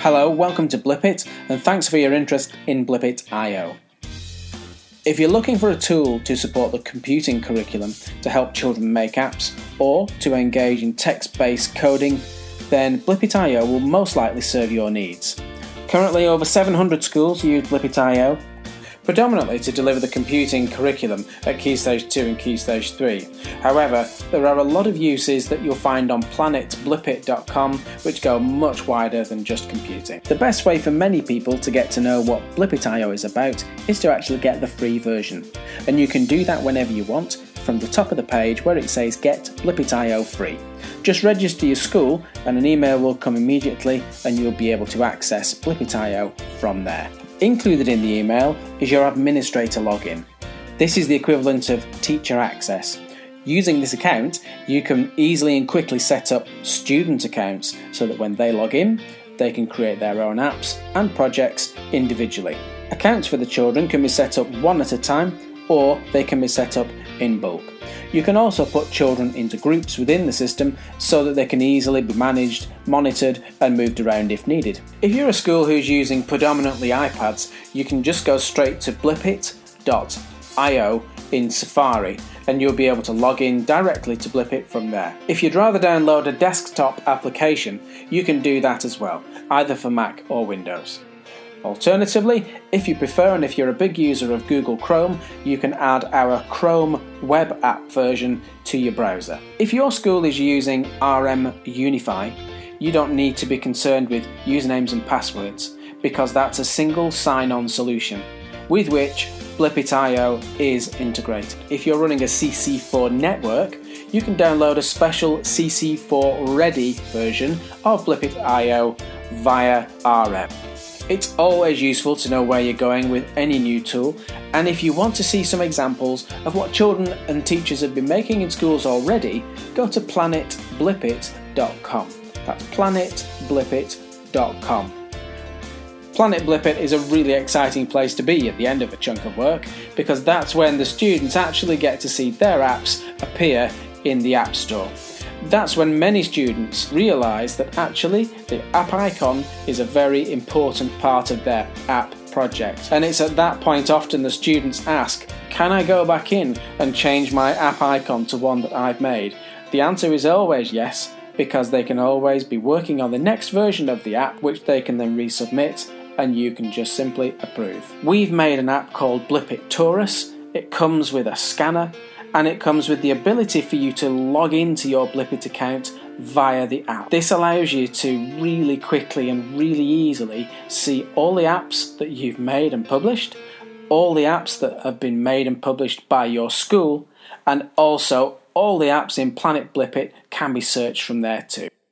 Hello, welcome to Blipit, and thanks for your interest in Blipit.io. If you're looking for a tool to support the computing curriculum to help children make apps, or to engage in text-based coding, then Blipit.io will most likely serve your needs. Currently, over 700 schools use Blipit.io, predominantly to deliver the computing curriculum at Key Stage 2 and Key Stage 3. However, there are a lot of uses that you'll find on planetblipit.com which go much wider than just computing. The best way for many people to get to know what Blipit.io is about is to actually get the free version. And you can do that whenever you want from the top of the page where it says Get Blipit.io Free. Just register your school and an email will come immediately and you'll be able to access Blipit.io from there. Included in the email is your administrator login. This is the equivalent of teacher access. Using this account, you can easily and quickly set up student accounts so that when they log in, they can create their own apps and projects individually. Accounts for the children can be set up one at a time, or they can be set up in bulk. You can also put children into groups within the system so that they can easily be managed, monitored and moved around if needed. If you're a school who's using predominantly iPads, you can just go straight to blipit.io in Safari and you'll be able to log in directly to Blipit from there. If you'd rather download a desktop application, you can do that as well, either for Mac or Windows. Alternatively, if you prefer and if you're a big user of Google Chrome, you can add our Chrome web app version to your browser. If your school is using RM Unify, you don't need to be concerned with usernames and passwords because that's a single sign-on solution with which Blipit.io is integrated. If you're running a CC4 network, you can download a special CC4 ready version of Blipit.io via RM. It's always useful to know where you're going with any new tool, and if you want to see some examples of what children and teachers have been making in schools already, go to planetblipit.com. That's planetblipit.com. Planet Blipit is a really exciting place to be at the end of a chunk of work because that's when the students actually get to see their apps appear in the App Store. That's when many students realise that actually the app icon is a very important part of their app project. And it's at that point often the students ask, can I go back in and change my app icon to one that I've made? The answer is always yes, because they can always be working on the next version of the app which they can then resubmit and you can just simply approve. We've made an app called Blipit Taurus. It comes with a scanner and it comes with the ability for you to log into your Blipit account via the app. This allows you to really quickly and really easily see all the apps that you've made and published, all the apps that have been made and published by your school, and also all the apps in Planet Blipit can be searched from there too.